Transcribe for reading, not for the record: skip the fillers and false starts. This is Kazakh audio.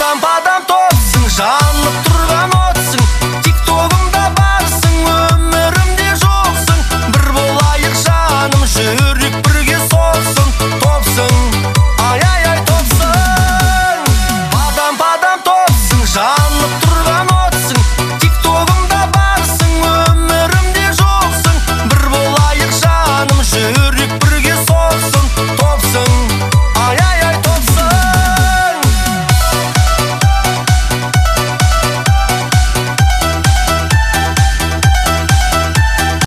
лампадам тосың, жанып тұрған отсың, тиктогымда барсың, өмірімде жоқсың. Бір болайық жаным, жүрек